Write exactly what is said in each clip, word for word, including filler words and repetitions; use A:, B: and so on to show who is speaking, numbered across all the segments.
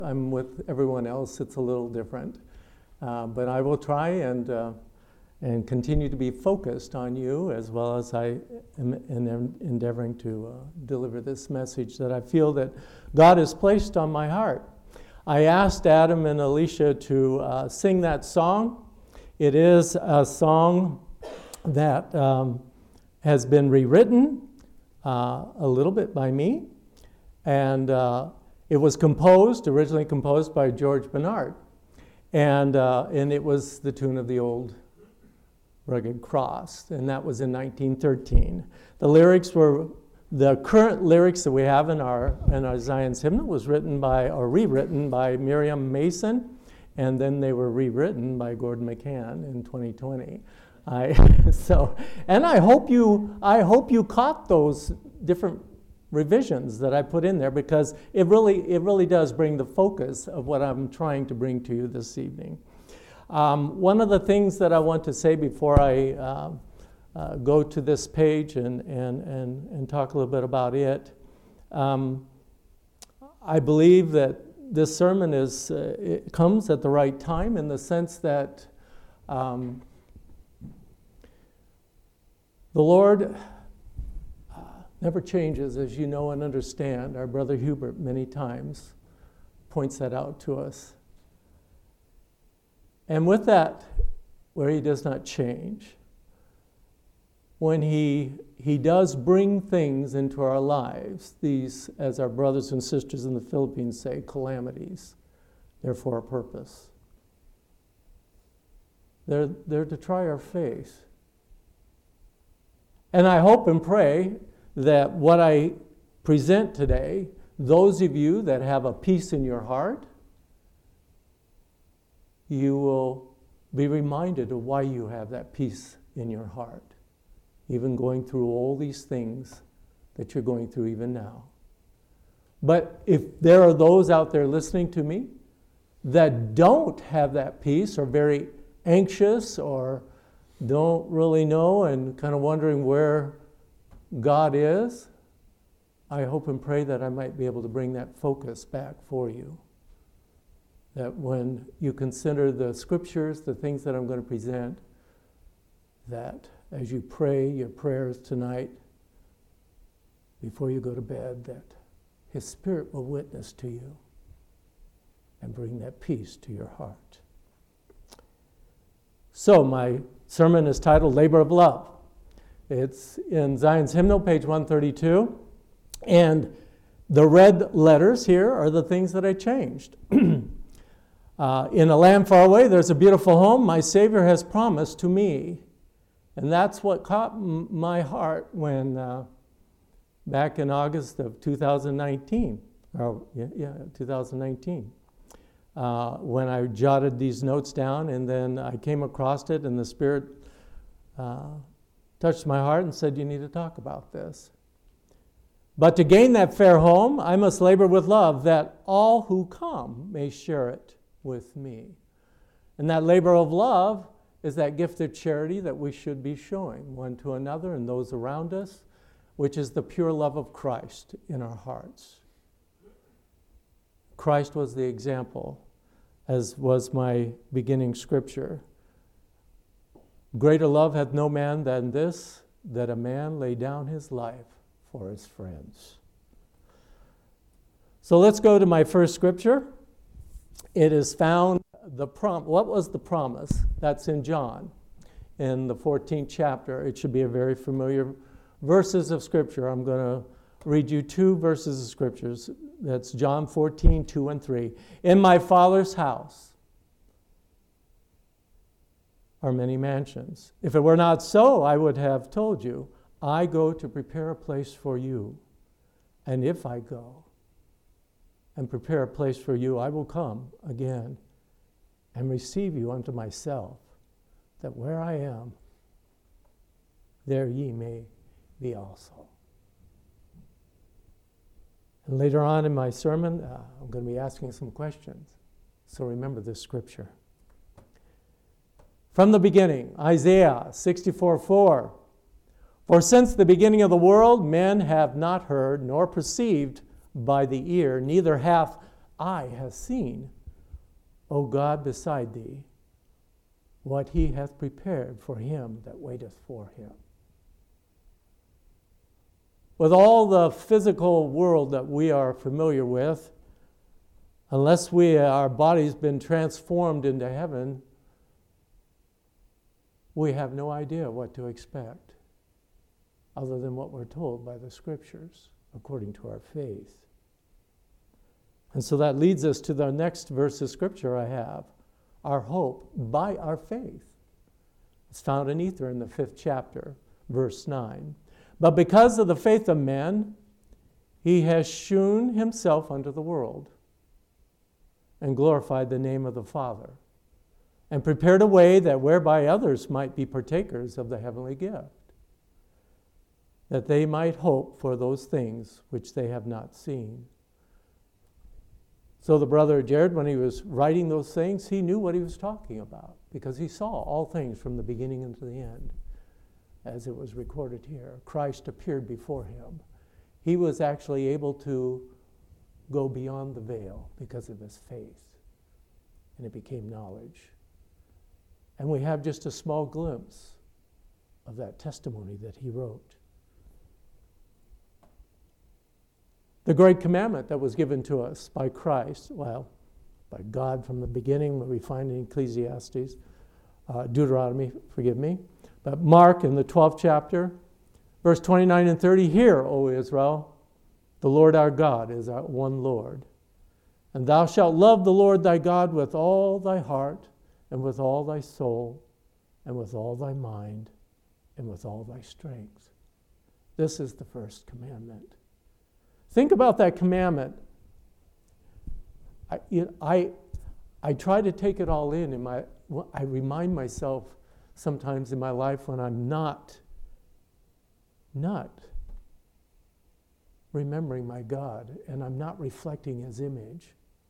A: I'm with everyone else, it's a little different. Uh, but I will try and uh, and continue to be focused on you, as well as I am, am endeavoring to uh, deliver this message that I feel that God has placed on my heart. I asked Adam and Alicia to uh, sing that song. It is a song that um, has been rewritten uh, a little bit by me, and uh, it was composed, originally composed by George Bernard, and uh, and it was the tune of the Old Rugged Cross, and that was in nineteen thirteen. The lyrics were, the current lyrics that we have in our in our Zion's Hymnal was written by, or rewritten by Miriam Mason, and then they were rewritten by Gordon McCann in twenty twenty. I so, and I hope you I hope you caught those different revisions that I put in there, because it really it really does bring the focus of what I'm trying to bring to you this evening. Um, one of the things that I want to say before I uh, uh, go to this page and, and, and, and talk a little bit about it, um, I believe that this sermon is uh, it comes at the right time, in the sense that um, the Lord uh, never changes, as you know and understand. Our brother Hubert many times points that out to us. And with that, where he does not change, when he he does bring things into our lives, these, as our brothers and sisters in the Philippines say, calamities, they're for a purpose. They're, they're to try our faith. And I hope and pray that what I present today, those of you that have a peace in your heart, you will be reminded of why you have that peace in your heart, even going through all these things that you're going through even now. But if there are those out there listening to me that don't have that peace, or very anxious, or don't really know and kind of wondering where God is, I hope and pray that I might be able to bring that focus back for you. That when you consider the scriptures, the things that I'm going to present, that as you pray your prayers tonight, before you go to bed, that His Spirit will witness to you and bring that peace to your heart. So my sermon is titled Labor of Love. It's in Zion's Hymnal, page one thirty-two, and the red letters here are the things that I changed. Uh, in a land far away, there's a beautiful home my Savior has promised to me. And that's what caught m- my heart when, uh, back in August of two thousand nineteen, or yeah, yeah two thousand nineteen, uh, when I jotted these notes down, and then I came across it, and the Spirit uh, touched my heart and said, you need to talk about this. But to gain that fair home, I must labor with love, that all who come may share it with me. And that labor of love is that gift of charity that we should be showing one to another and those around us, which is the pure love of Christ in our hearts. Christ was the example, as was my beginning scripture. Greater love hath no man than this, that a man lay down his life for his friends. So let's go to my first scripture. It is found, the prom. What was the promise? That's in John, in the fourteenth chapter. It should be a very familiar verses of Scripture. I'm going to read you two verses of Scriptures. That's John fourteen, two and three. In my Father's house are many mansions. If it were not so, I would have told you, I go to prepare a place for you. And if I go and prepare a place for you, I will come again and receive you unto myself, that where I am, there ye may be also. And later on in my sermon, uh, I'm going to be asking some questions. So remember this scripture. From the beginning, Isaiah sixty-four four. For since the beginning of the world, men have not heard, nor perceived by the ear, neither hath eye hath seen, O God beside thee, what he hath prepared for him that waiteth for him. With all the physical world that we are familiar with, unless we, our body's been transformed into heaven, we have no idea what to expect other than what we're told by the Scriptures according to our faith. And so that leads us to the next verse of Scripture I have, our hope by our faith. It's found in Ether in the fifth chapter, verse nine. But because of the faith of men, he has shewn himself unto the world and glorified the name of the Father, and prepared a way that whereby others might be partakers of the heavenly gift, that they might hope for those things which they have not seen. So the brother Jared, when he was writing those things, he knew what he was talking about, because he saw all things from the beginning into the end, as it was recorded here. Christ appeared before him. He was actually able to go beyond the veil because of his faith, and it became knowledge. And we have just a small glimpse of that testimony that he wrote. The great commandment that was given to us by Christ, well, by God from the beginning, what we find in Ecclesiastes, uh, Deuteronomy, forgive me, but Mark in the twelfth chapter, verse twenty-nine and thirty, Hear, O Israel, the Lord our God is our one Lord. And thou shalt love the Lord thy God with all thy heart, and with all thy soul, and with all thy mind, and with all thy strength. This is the first commandment. Think about that commandment. I, you know, I, I try to take it all in. in my, I remind myself sometimes in my life when I'm not, not remembering my God, and I'm not reflecting his image.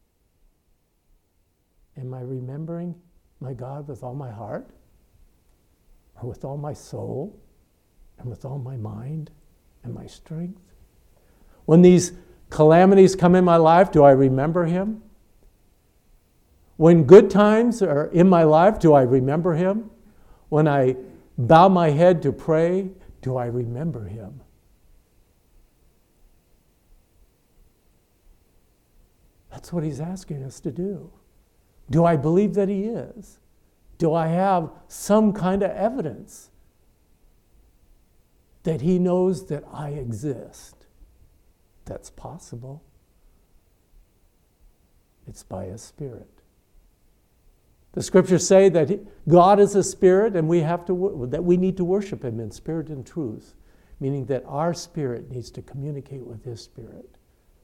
A: Am I remembering my God with all my heart, or with all my soul, and with all my mind and my strength? When these calamities come in my life, do I remember him? When good times are in my life, do I remember him? When I bow my head to pray, do I remember him? That's what he's asking us to do. Do I believe that he is? Do I have some kind of evidence that he knows that I exist? That's possible. It's by his Spirit. The Scriptures say that he, God is a spirit, and we have to that we need to worship him in spirit and truth, meaning that our spirit needs to communicate with his spirit.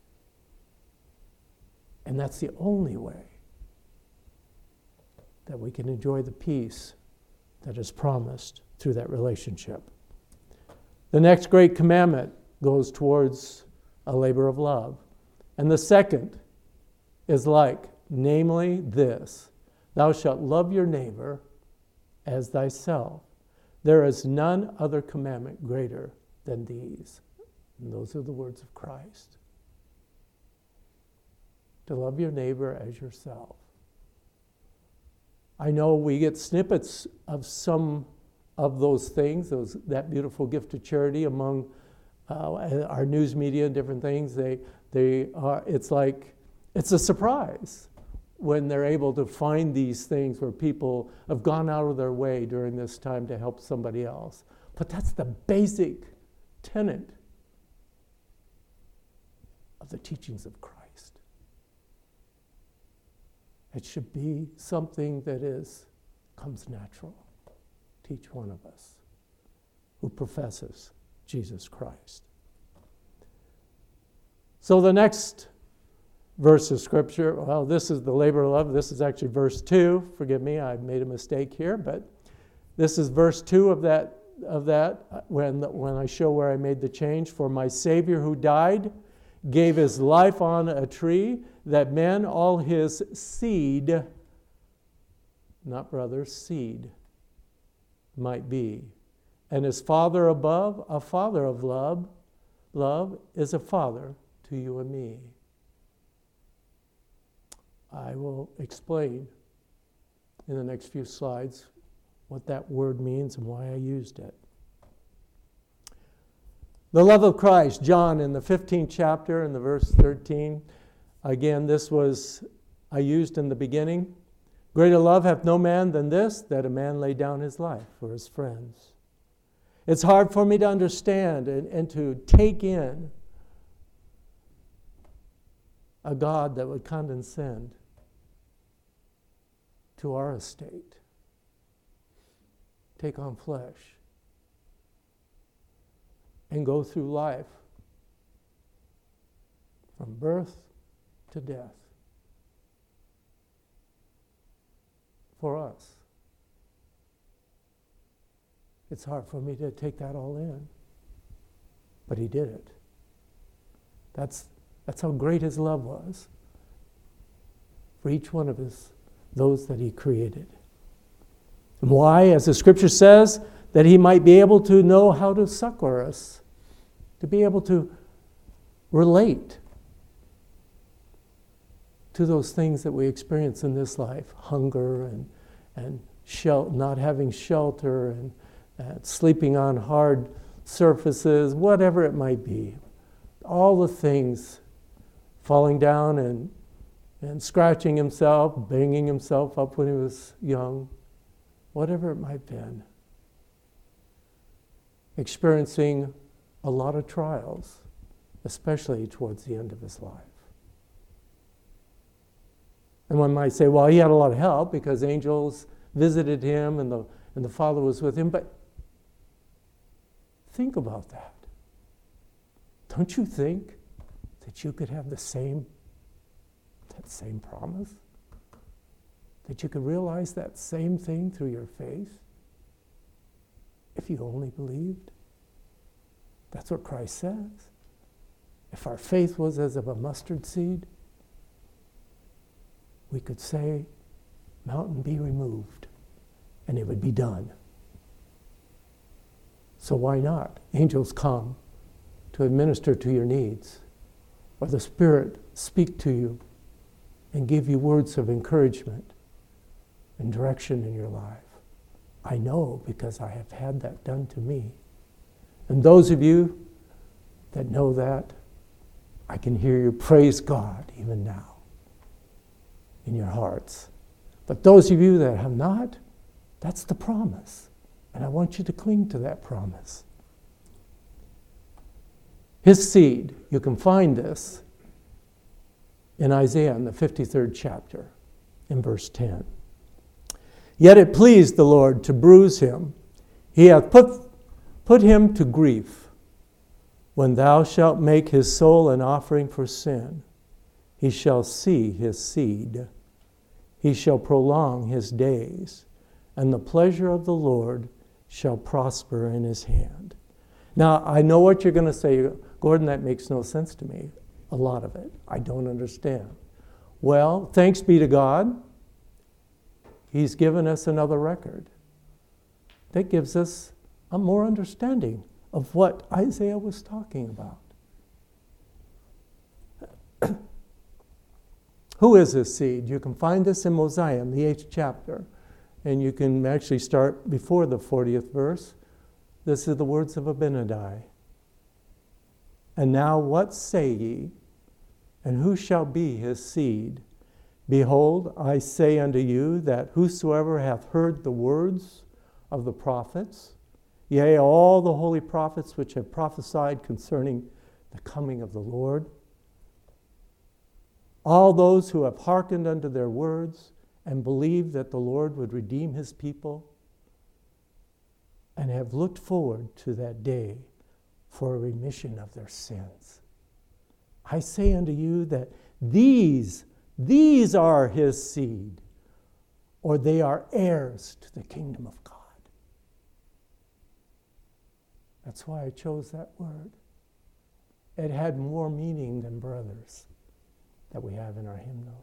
A: And that's the only way that we can enjoy the peace that is promised through that relationship. The next great commandment goes towards a labor of love. And the second is like, namely this, thou shalt love your neighbor as thyself. There is none other commandment greater than these. And those are the words of Christ. To love your neighbor as yourself. I know we get snippets of some of those things, those that beautiful gift of charity among uh, our news media and different things. They, they are. It's like it's a surprise when they're able to find these things where people have gone out of their way during this time to help somebody else. But that's the basic tenet of the teachings of Christ. It should be something that is comes natural to each one of us who professes Jesus Christ. So the next verse of Scripture, well, this is the labor of love. This is actually verse two. Forgive me, I made a mistake here, but this is verse two of that, of that when, when I show where I made the change. For my Savior who died gave his life on a tree, that men, all his seed, not brothers, seed, might be. And his Father above, a Father of love, love is a Father to you and me. I will explain in the next few slides what that word means and why I used it. The love of Christ, John in the fifteenth chapter in the verse thirteen. Again, this was I used in the beginning. Greater love hath no man than this, that a man lay down his life for his friends. It's hard for me to understand and, and to take in a God that would condescend to our estate, take on flesh, and go through life from birth to death for us. It's hard for me to take that all in, but he did it. That's, that's how great his love was for each one of his, those that he created. And why? As the scripture says, that he might be able to know how to succor us, to be able to relate to those things that we experience in this life, hunger and, and shel- not having shelter and uh, sleeping on hard surfaces, whatever it might be. All the things, falling down and, and scratching himself, banging himself up when he was young, whatever it might have been. Experiencing a lot of trials, especially towards the end of his life. And one might say, well, he had a lot of help because angels visited him and the, and the Father was with him. But think about that. Don't you think that you could have the same, that same promise? That you could realize that same thing through your faith? If you only believed? That's what Christ says. If our faith was as of a mustard seed, we could say, mountain be removed, and it would be done. So why not? Angels come to administer to your needs, or the Spirit speak to you and give you words of encouragement and direction in your life. I know because I have had that done to me. And those of you that know that, I can hear you praise God even now in your hearts. But those of you that have not, that's the promise. And I want you to cling to that promise. His seed, you can find this in Isaiah in the fifty-third chapter, in verse ten. Yet it pleased the Lord to bruise him. He hath put, put him to grief. When thou shalt make his soul an offering for sin, he shall see his seed. He shall prolong his days, and the pleasure of the Lord shall prosper in his hand. Now, I know what you're going to say, Gordon, that makes no sense to me. A lot of it. I don't understand. Well, thanks be to God. He's given us another record that gives us a more understanding of what Isaiah was talking about. Who is this seed? You can find this in Mosiah, in the eighth chapter. And you can actually start before the fortieth verse. This is the words of Abinadi. And now what say ye? And who shall be his seed? Behold, I say unto you that whosoever hath heard the words of the prophets, yea, all the holy prophets which have prophesied concerning the coming of the Lord, all those who have hearkened unto their words and believed that the Lord would redeem his people and have looked forward to that day for a remission of their sins. I say unto you that these, these are his seed, or they are heirs to the kingdom of God. That's why I chose that word. It had more meaning than brothers that we have in our hymnals.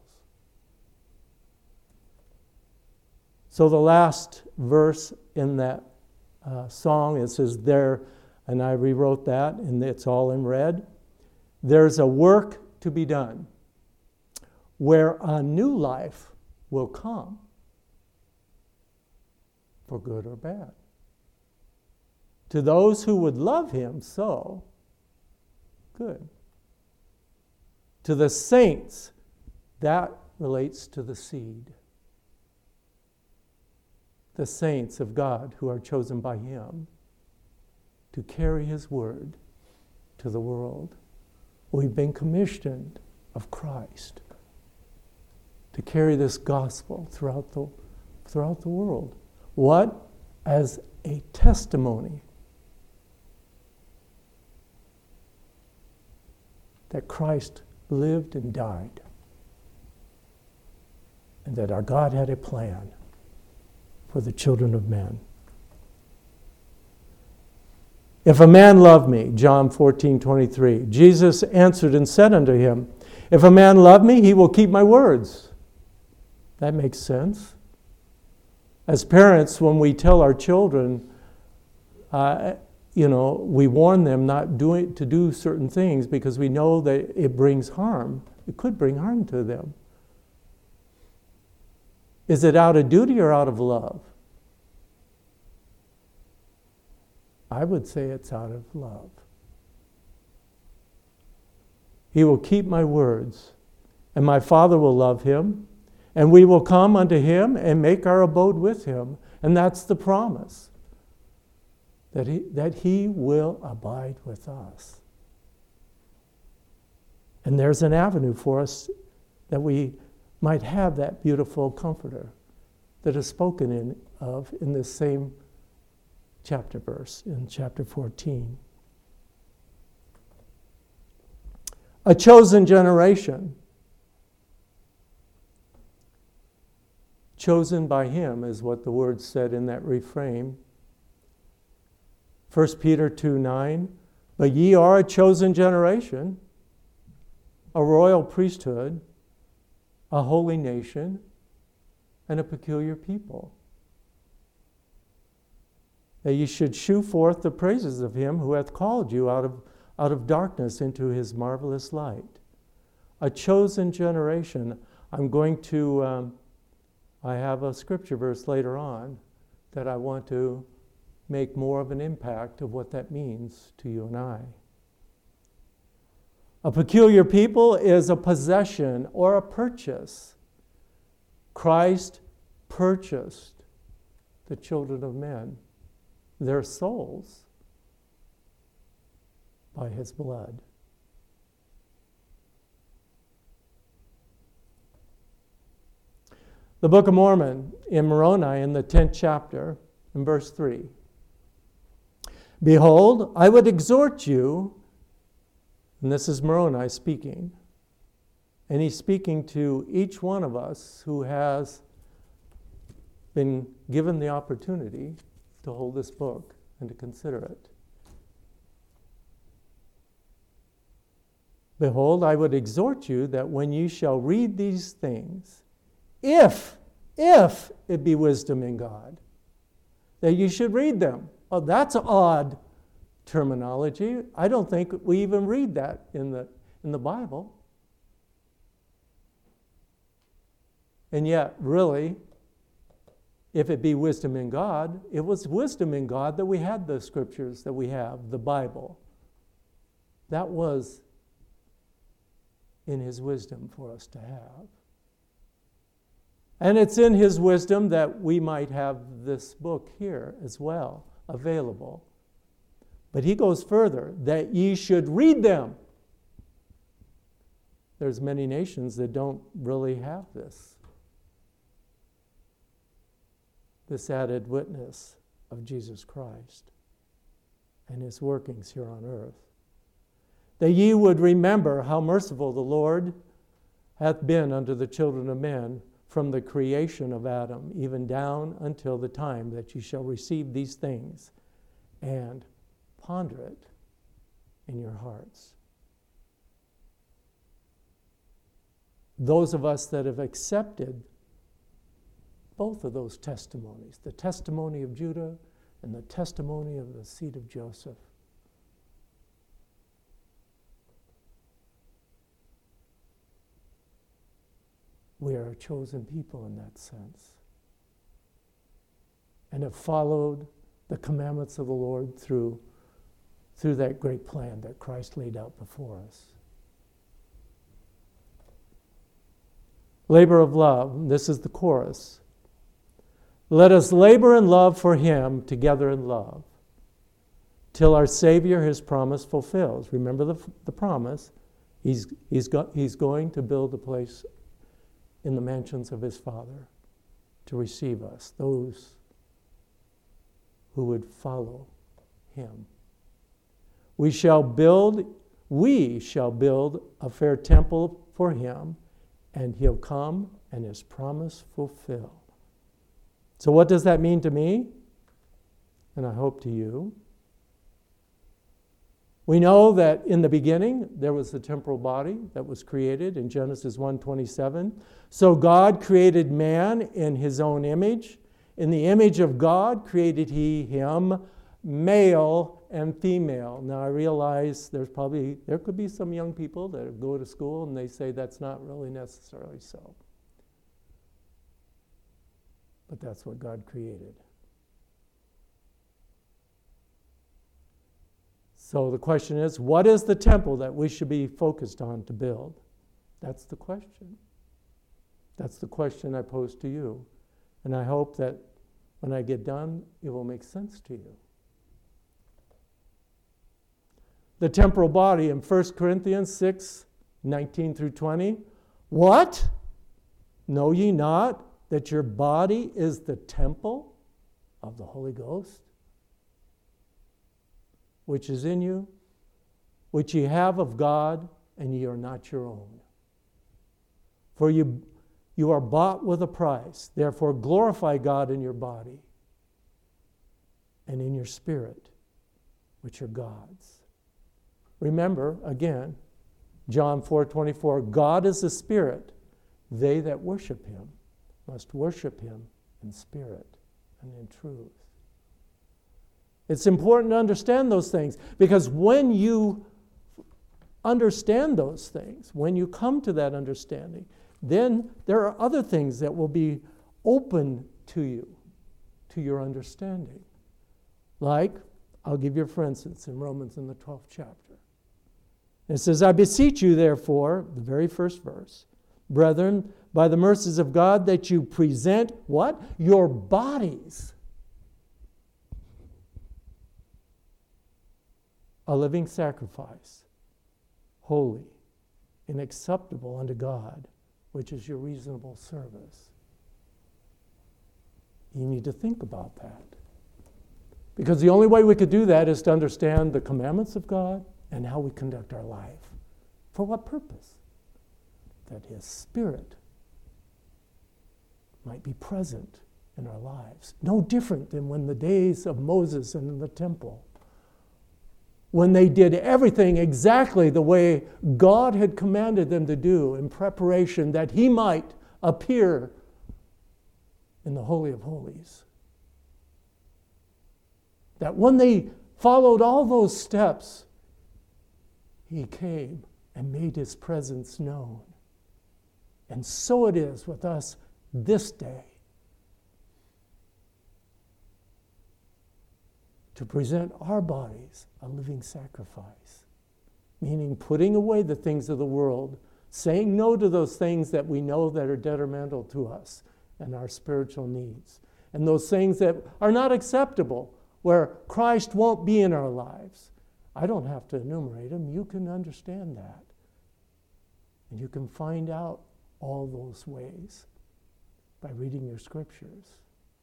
A: So the last verse in that uh, song, it says there, and I rewrote that, and it's all in red. There's a work to be done. where a new life will come, for good or bad. To those who would love him so, good. To the saints, that relates to the seed. The saints of God who are chosen by him to carry his word to the world. We've been commissioned of Christ to carry this gospel throughout the, throughout the world. What? As a testimony that Christ lived and died, and that our God had a plan for the children of men. If a man love me, John fourteen twenty-three, Jesus answered and said unto him, if a man love me, he will keep my words. That makes sense. As parents, when we tell our children, uh, you know, we warn them not doing, to do certain things because we know that it brings harm. It could bring harm to them. Is it out of duty or out of love? I would say it's out of love. He will keep my words, and my Father will love him, and we will come unto him and make our abode with him. And that's the promise, that he, that he will abide with us. And there's an avenue for us that we might have that beautiful comforter that is spoken in, of in this same chapter verse, in chapter fourteen. A chosen generation, chosen by him is what the word said in that refrain. First Peter two nine, but ye are a chosen generation, a royal priesthood, a holy nation, and a peculiar people, that ye should shew forth the praises of him who hath called you out of, out of darkness into his marvelous light. A chosen generation. I'm going to, um, I have a scripture verse later on that I want to make more of an impact of what that means to you and I. A peculiar people is a possession or a purchase. Christ purchased the children of men, their souls, by his blood. The Book of Mormon in Moroni in the tenth chapter, in verse three. Behold, I would exhort you, and this is Moroni speaking, and he's speaking to each one of us who has been given the opportunity to hold this book and to consider it. Behold, I would exhort you that when you shall read these things, if, if it be wisdom in God, that you should read them. Oh, that's odd terminology. I don't think we even read that in the in the Bible. And yet, really, if it be wisdom in God, it was wisdom in God that we had the scriptures that we have, the Bible. That was in his wisdom for us to have. And it's in his wisdom that we might have this book here as well, available. But he goes further, that ye should read them. There's many nations that don't really have this. This added witness of Jesus Christ and his workings here on earth. That ye would remember how merciful the Lord hath been unto the children of men from the creation of Adam, even down until the time that ye shall receive these things, and ponder it in your hearts. Those of us that have accepted both of those testimonies, the testimony of Judah and the testimony of the seed of Joseph, We are a chosen people in that sense, and have followed the commandments of the Lord through, through that great plan that Christ laid out before us. Labor of love. This is the chorus. Let us labor in love for him together in love, till our Savior his promise fulfills. Remember the, the promise. He's, he's, got, he's going to build a place in the mansions of his Father to receive us, those who would follow him. We shall build, we shall build a fair temple for him, and he'll come and his promise fulfill. So what does that mean to me? And I hope to you. We know that in the beginning there was a temporal body that was created in Genesis one twenty-seven. So God created man in his own image. In the image of God created he him, male and female. Now I realize there's probably, there could be some young people that go to school and they say that's not really necessarily so. But that's what God created. So the question is, what is the temple that we should be focused on to build? That's the question. That's the question I pose to you. And I hope that when I get done, it will make sense to you. The temporal body in First Corinthians six, nineteen through twenty. What? Know ye not that your body is the temple of the Holy Ghost, which is in you, which ye have of God, and ye are not your own? For you, you are bought with a price. Therefore glorify God in your body and in your spirit, which are God's. Remember, again, John four twenty-four, God is a spirit. They that worship him must worship him in spirit and in truth. It's important to understand those things, because when you understand those things, when you come to that understanding, then there are other things that will be open to you, to your understanding. Like, I'll give you for instance in Romans in the twelfth chapter. It says, I beseech you therefore, the very first verse, brethren, by the mercies of God, that you present what? Your bodies a living sacrifice, holy and acceptable unto God, which is your reasonable service. You need to think about that. Because the only way we could do that is to understand the commandments of God and how we conduct our life. For what purpose? That his Spirit might be present in our lives. No different than when the days of Moses and in the temple, when they did everything exactly the way God had commanded them to do in preparation that he might appear in the Holy of Holies. That when they followed all those steps, he came and made his presence known. And so it is with us this day, to present our bodies a living sacrifice, meaning putting away the things of the world, saying no to those things that we know that are detrimental to us and our spiritual needs, and those things that are not acceptable, where Christ won't be in our lives. I don't have to enumerate them. You can understand that. And you can find out all those ways by reading your scriptures.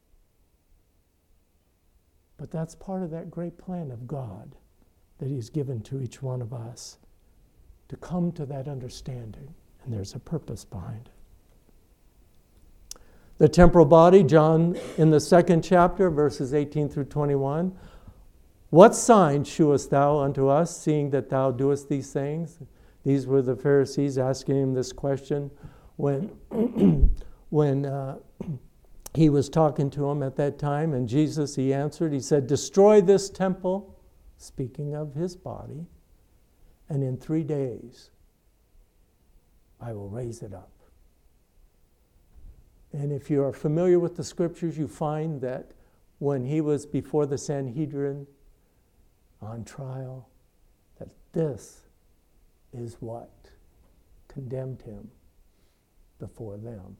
A: But that's part of that great plan of God that he's given to each one of us to come to that understanding. And there's a purpose behind it. The temporal body, John in the second chapter, verses eighteen through twenty-one. What sign shewest thou unto us, seeing that thou doest these things? These were the Pharisees asking him this question when, when uh, he was talking to them at that time. And Jesus, he answered, he said, destroy this temple, speaking of his body, and in three days I will raise it up. And if you are familiar with the scriptures, you find that when he was before the Sanhedrin on trial, that this is what condemned him before them.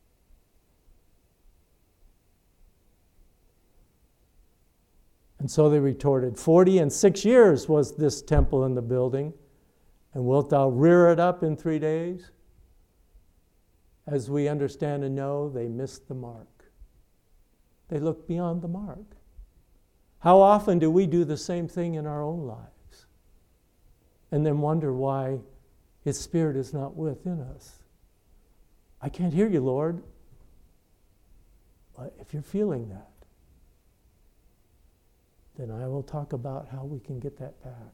A: And so they retorted, Forty and six years was this temple in the building, and wilt thou rear it up in three days? As we understand and know, they missed the mark. They looked beyond the mark. How often do we do the same thing in our own lives and then wonder why His Spirit is not within us? I can't hear you, Lord. But if you're feeling that, then I will talk about how we can get that back.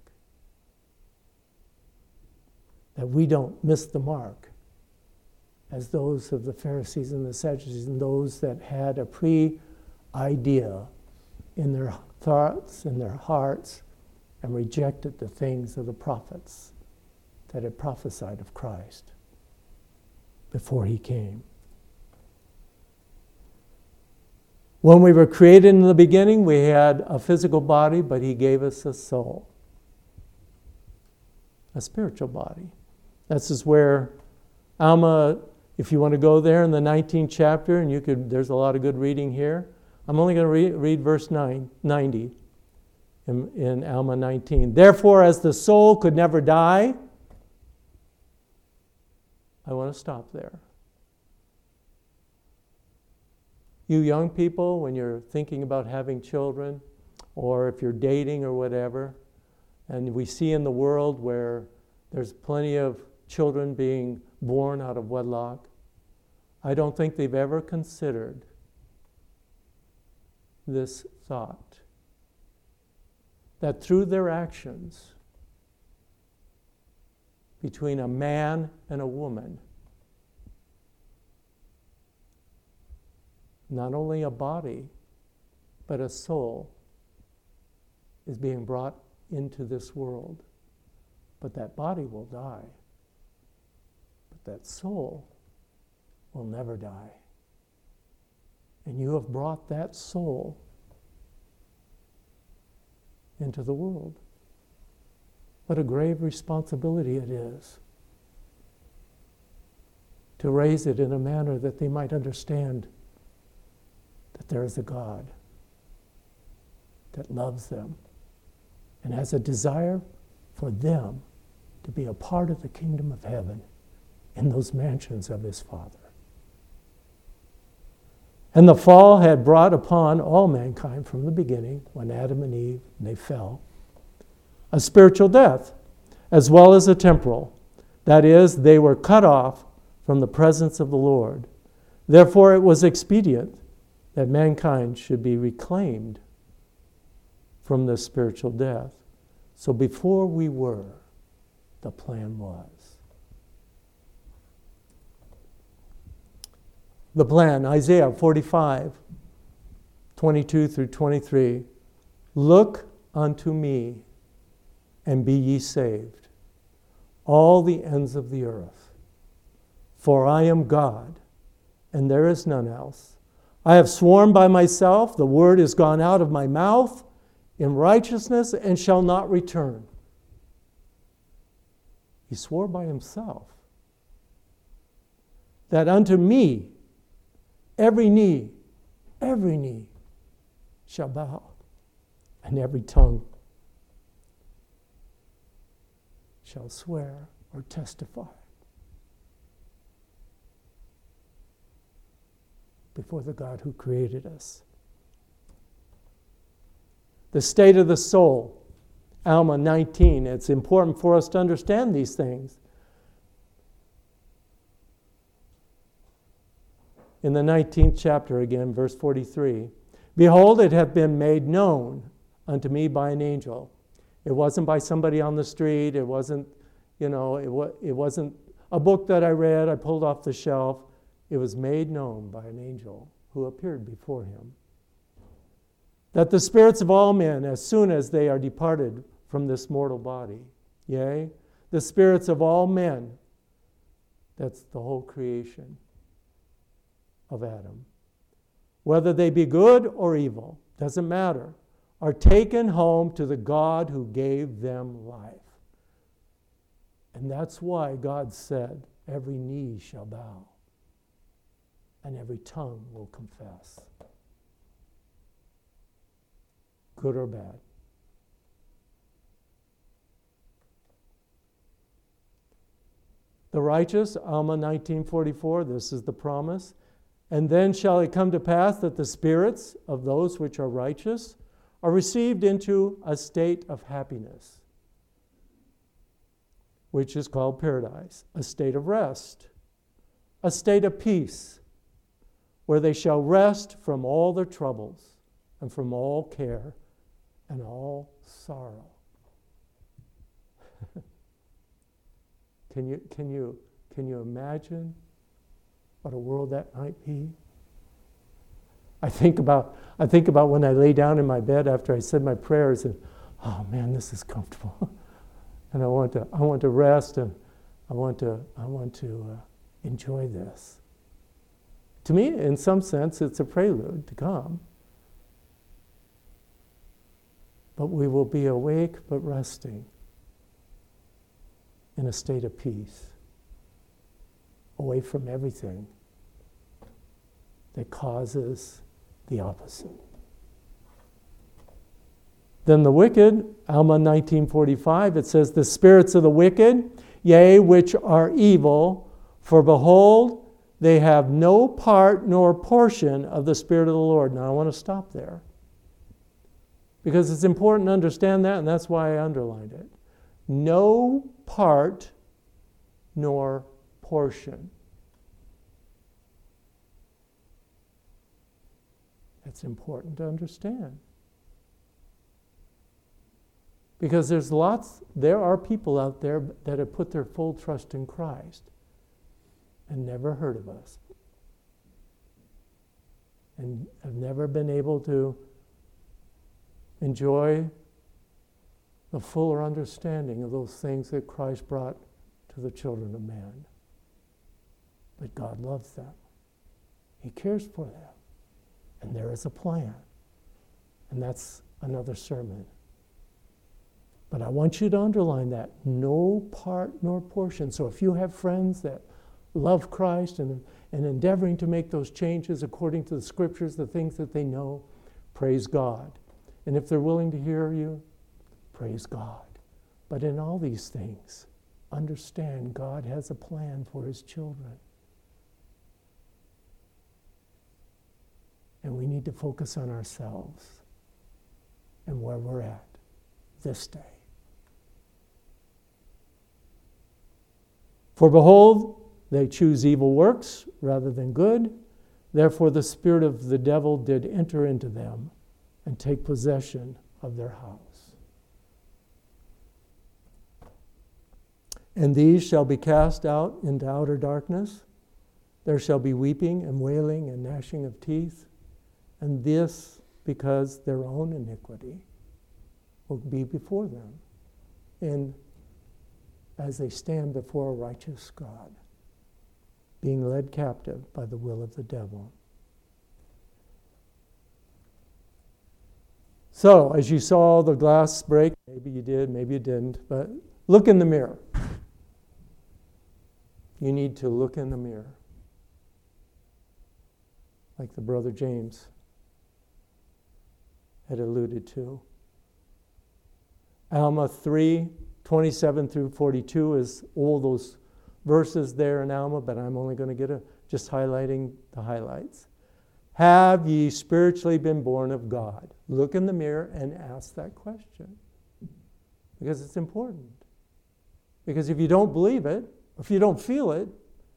A: That we don't miss the mark as those of the Pharisees and the Sadducees and those that had a pre-idea in their thoughts and their hearts and rejected the things of the prophets that had prophesied of Christ before He came. When we were created in the beginning, we had a physical body, but He gave us a soul, a spiritual body. This is where Alma, if you want to go there in the nineteenth chapter, and you could, there's a lot of good reading here. I'm only going to read, read verse nine, ninety in, in Alma nineteen. Therefore, as the soul could never die, I want to stop there. You young people, when you're thinking about having children, or if you're dating or whatever, and we see in the world where there's plenty of children being born out of wedlock, I don't think they've ever considered this thought, that through their actions between a man and a woman, not only a body, but a soul is being brought into this world. But that body will die. But that soul will never die. And you have brought that soul into the world. What a grave responsibility it is to raise it in a manner that they might understand that there is a God that loves them and has a desire for them to be a part of the kingdom of heaven in those mansions of His Father. And the fall had brought upon all mankind from the beginning, when Adam and Eve, they fell, a spiritual death, as well as a temporal. That is, they were cut off from the presence of the Lord. Therefore, it was expedient that mankind should be reclaimed from this spiritual death. So before we were, the plan was. The plan, Isaiah forty-five, twenty-two through twenty-three. Look unto me, and be ye saved, all the ends of the earth. For I am God, and there is none else. I have sworn by myself, the word is gone out of my mouth in righteousness and shall not return. He swore by Himself that unto me every knee, every knee shall bow, and every tongue shall swear or testify before the God who created us. The state of the soul, Alma nineteen. It's important for us to understand these things. In the nineteenth chapter again, verse forty-three. Behold, it hath been made known unto me by an angel. It wasn't by somebody on the street. It wasn't, you know, it, wa- it wasn't a book that I read, I pulled off the shelf. It was made known by an angel who appeared before him, that the spirits of all men, as soon as they are departed from this mortal body, yea, the spirits of all men, that's the whole creation, of Adam, whether they be good or evil, doesn't matter, are taken home to the God who gave them life. And that's why God said, every knee shall bow and every tongue will confess. Good or bad. The righteous, Alma nineteen forty-four, this is the promise. And then shall it come to pass that the spirits of those which are righteous are received into a state of happiness, which is called paradise, a state of rest, a state of peace, where they shall rest from all their troubles and from all care and all sorrow. Can you, can you, can you imagine what a world that might be? I think about, I think about when I lay down in my bed after I said my prayers and, oh man, this is comfortable. And I want to, I want to rest and I want to, I want to uh, enjoy this. To me, in some sense, it's a prelude to come. But we will be awake but resting in a state of peace, away from everything that causes the opposite. Then the wicked, Alma nineteen forty-five, it says, the spirits of the wicked, yea, which are evil, for behold, they have no part nor portion of the Spirit of the Lord. Now I want to stop there, because it's important to understand that, and that's why I underlined it. No part nor portion. It's important to understand. Because there's lots, there are people out there that have put their full trust in Christ and never heard of us. And have never been able to enjoy the fuller understanding of those things that Christ brought to the children of man. But God loves them. He cares for them. And there is a plan. And that's another sermon. But I want you to underline that. No part nor portion. So if you have friends that love Christ and, and endeavoring to make those changes according to the scriptures, the things that they know, praise God. And if they're willing to hear you, praise God. But in all these things, understand God has a plan for his children. And we need to focus on ourselves and where we're at this day. For behold, they choose evil works rather than good. Therefore the spirit of the devil did enter into them and take possession of their house. And these shall be cast out into outer darkness. There shall be weeping and wailing and gnashing of teeth. And this because their own iniquity will be before them, and as they stand before a righteous God, being led captive by the will of the devil. So, as you saw the glass break, maybe you did, maybe you didn't, but look in the mirror. You need to look in the mirror, like the brother James had alluded to. Alma three, twenty-seven through forty-two is all those verses there in Alma, but I'm only going to get a, just highlighting the highlights. Have ye spiritually been born of God? Look in the mirror and ask that question, because it's important. Because if you don't believe it, if you don't feel it,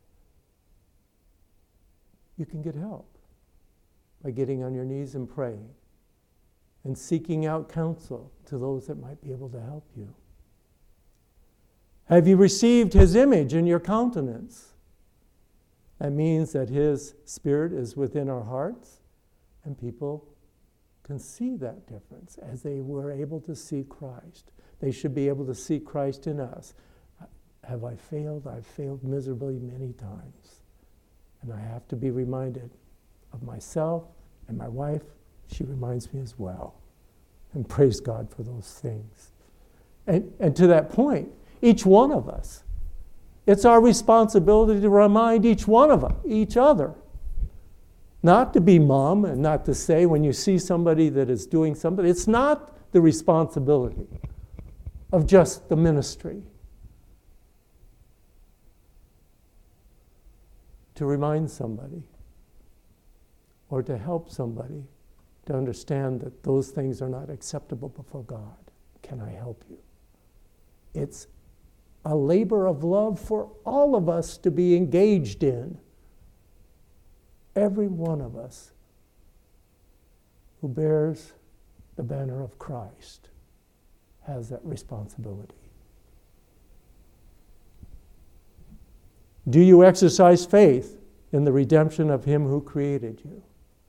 A: you can get help by getting on your knees and praying and seeking out counsel to those that might be able to help you. Have you received his image in your countenance? That means that his spirit is within our hearts, and people can see that difference as they were able to see Christ. They should be able to see Christ in us. Have I failed? I've failed miserably many times. And I have to be reminded, of myself and my wife, she reminds me as well. And praise God for those things. And, and to that point, each one of us, it's our responsibility to remind each one of us, each other. Not to be mum and not to say when you see somebody that is doing something, it's not the responsibility of just the ministry. To remind somebody or to help somebody to understand that those things are not acceptable before God. Can I help you? It's a labor of love for all of us to be engaged in. Every one of us who bears the banner of Christ has that responsibility. Do you exercise faith in the redemption of Him who created you?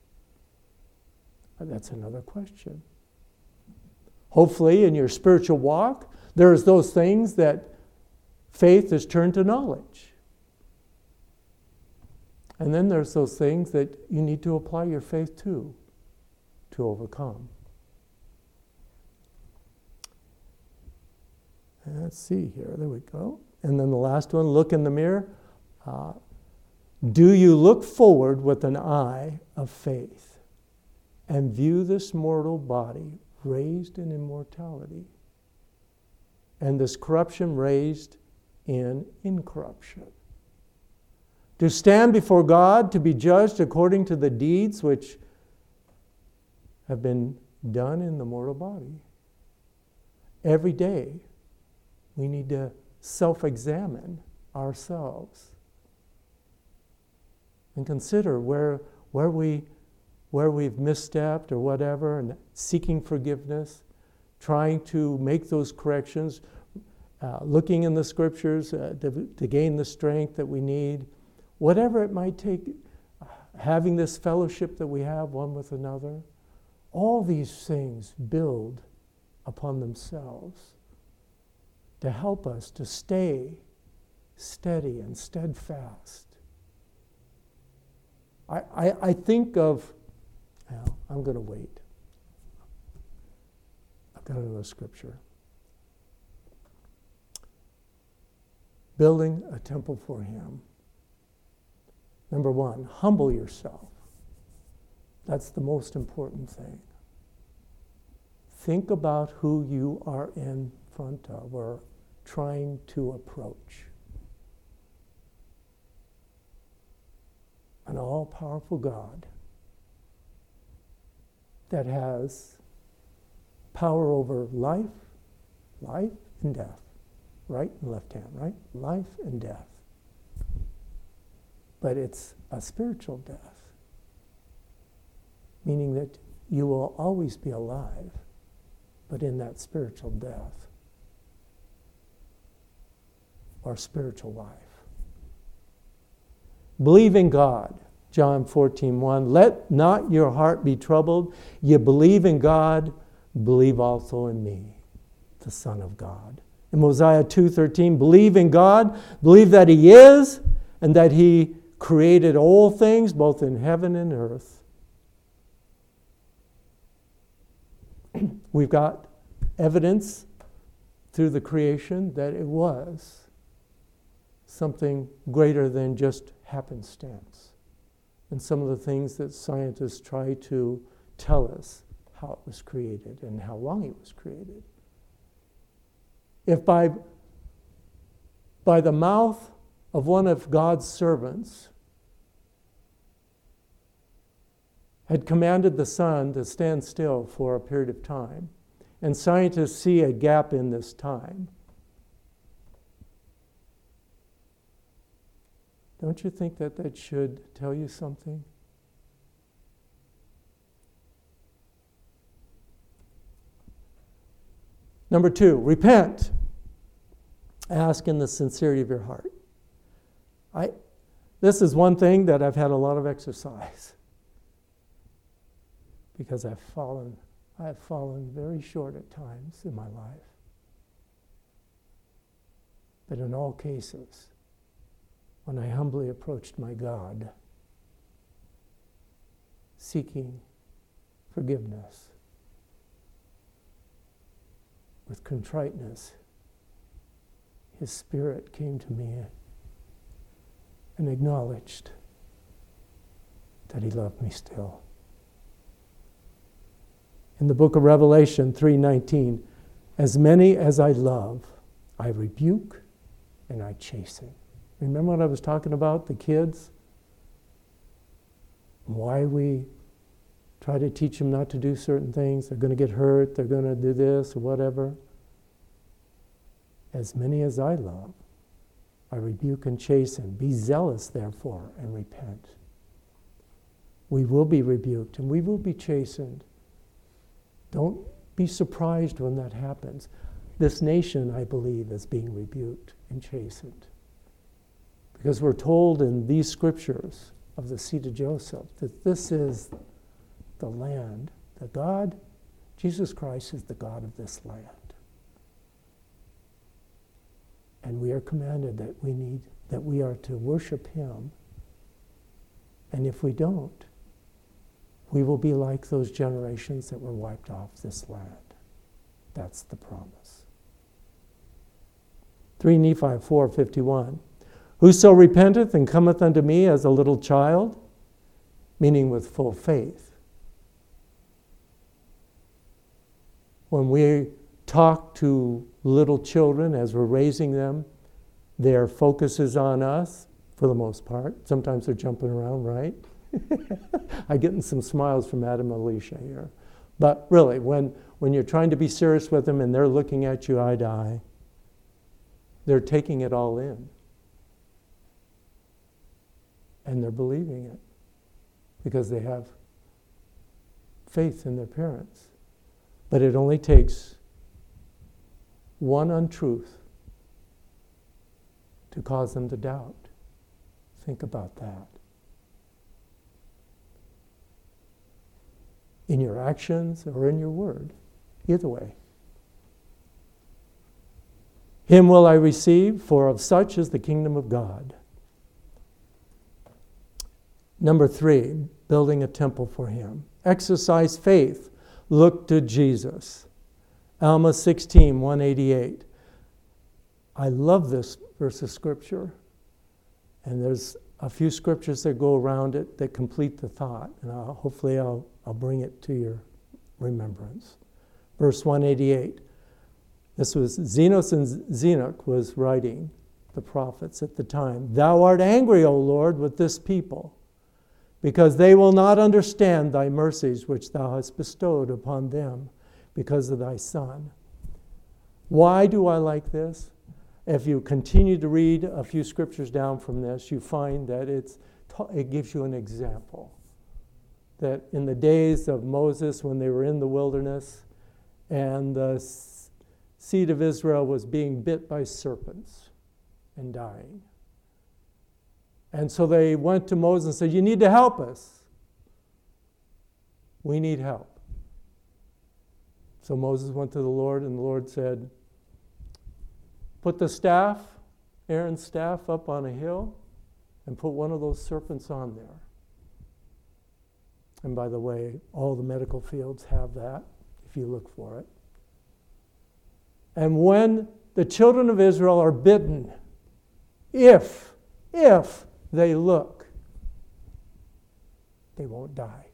A: That's another question. Hopefully, in your spiritual walk, there's those things that faith is turned to knowledge. And then there's those things that you need to apply your faith to, to overcome. And let's see here. There we go. And then the last one, look in the mirror. Uh, do you look forward with an eye of faith and view this mortal body raised in immortality and this corruption raised in incorruption? To stand before God to be judged according to the deeds which have been done in the mortal body. Every day we need to self-examine ourselves and consider where, where, we, where we've misstepped or whatever, and seeking forgiveness, trying to make those corrections, uh, looking in the scriptures uh, to, to gain the strength that we need. Whatever it might take, having this fellowship that we have one with another, all these things build upon themselves to help us to stay steady and steadfast. I, I, I think of, well, I'm going to wait. I've got another scripture. Building a temple for Him. Number one, humble yourself. That's the most important thing. Think about who you are in front of or trying to approach. An all-powerful God that has power over life, life and death. Right and left hand, right? Life and death. But it's a spiritual death, meaning that you will always be alive, but in that spiritual death or spiritual life. Believe in God, John fourteen one. Let not your heart be troubled. You believe in God, believe also in me, the Son of God. In Mosiah two thirteen, believe in God, believe that He is, and that He created all things, both in heaven and earth. We've got evidence through the creation that it was something greater than just happenstance. And some of the things that scientists try to tell us how it was created and how long it was created. If by, by the mouth of one of God's servants had commanded the sun to stand still for a period of time, and scientists see a gap in this time, don't you think that that should tell you something? Number two, repent. Ask in the sincerity of your heart. I, this is one thing that I've had a lot of exercise because I've fallen, I've fallen very short at times in my life. But in all cases, when I humbly approached my God, seeking forgiveness. With contriteness, His Spirit came to me and acknowledged that He loved me still. In the book of Revelation three nineteen, as many as I love, I rebuke and I chasten. Remember what I was talking about, the kids? Why we try to teach them not to do certain things. They're going to get hurt, they're going to do this or whatever. As many as I love, I rebuke and chasten. Be zealous, therefore, and repent. We will be rebuked and we will be chastened. Don't be surprised when that happens. This nation, I believe, is being rebuked and chastened. Because we're told in these scriptures of the seed of Joseph that this is the land, the God, Jesus Christ is the God of this land. And we are commanded that we need, that we are to worship Him. And if we don't, we will be like those generations that were wiped off this land. That's the promise. three Nephi four fifty-one. Whoso repenteth and cometh unto me as a little child, meaning with full faith. When we talk to little children as we're raising them, their focus is on us for the most part. Sometimes they're jumping around, right? I'm getting some smiles from Adam and Alicia here. But really, when, when you're trying to be serious with them and they're looking at you eye to eye, they're taking it all in. And they're believing it because they have faith in their parents. But it only takes one untruth to cause them to doubt. Think about that. In your actions or in your word, either way. Him will I receive, for of such is the kingdom of God. Number three, building a temple for Him. Exercise faith. Look to Jesus. Alma sixteen, one eighty-eight. I love this verse of Scripture. And there's a few scriptures that go around it that complete the thought. And I'll, hopefully I'll, I'll bring it to your remembrance. Verse one eighty-eight. This was Zenos and Zenoch was writing, the prophets at the time. Thou art angry, O Lord, with this people, because they will not understand thy mercies which thou hast bestowed upon them because of thy Son. Why do I like this? If you continue to read a few scriptures down from this, you find that it's it gives you an example. That in the days of Moses, when they were in the wilderness, and the seed of Israel was being bit by serpents and dying. And so they went to Moses and said, you need to help us. We need help. So Moses went to the Lord, and the Lord said, put the staff, Aaron's staff, up on a hill and put one of those serpents on there. And by the way, all the medical fields have that, if you look for it. And when the children of Israel are bitten, if, if they look, they won't die.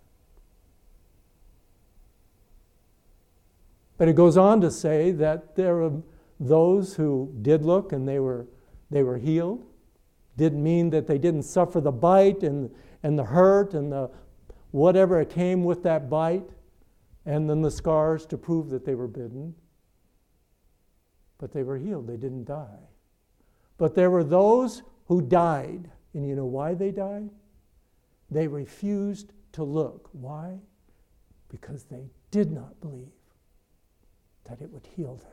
A: But it goes on to say that there are those who did look and they were they were healed. Didn't mean that they didn't suffer the bite and, and the hurt and the whatever it came with that bite, and then the scars to prove that they were bitten. But they were healed. They didn't die. But there were those who died. And you know why they died? They refused to look. Why? Because they did not believe that it would heal them.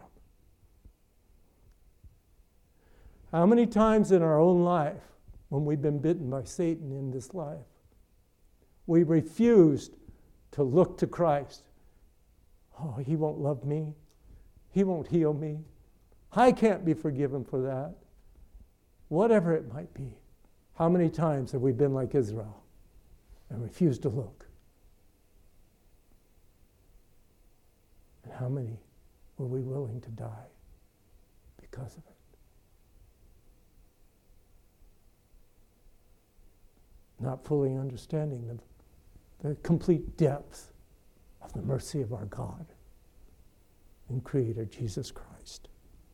A: How many times in our own life, when we've been bitten by Satan in this life, we refused to look to Christ? Oh, He won't love me. He won't heal me. I can't be forgiven for that. Whatever it might be. How many times have we been like Israel and refused to look? how many were we willing to die because of it? Not fully understanding the, the complete depth of the mercy of our God and Creator Jesus Christ.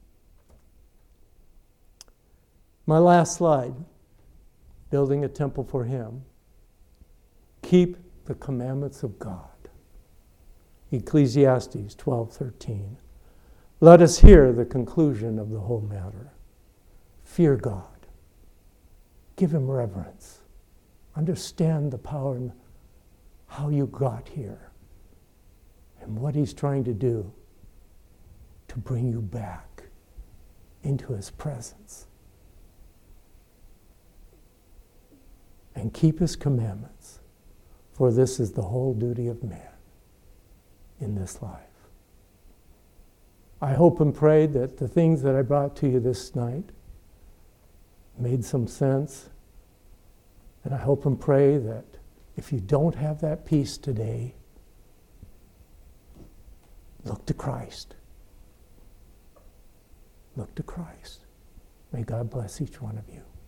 A: My last slide, building a temple for Him. Keep the commandments of God. Ecclesiastes twelve thirteen. Let us hear the conclusion of the whole matter. Fear God. Give Him reverence. Understand the power and how you got here and what He's trying to do to bring you back into His presence. And keep His commandments, for this is the whole duty of man in this life. I hope and pray that the things that I brought to you this night made some sense. And I hope and pray that if you don't have that peace today, look to Christ. Look to Christ. May God bless each one of you.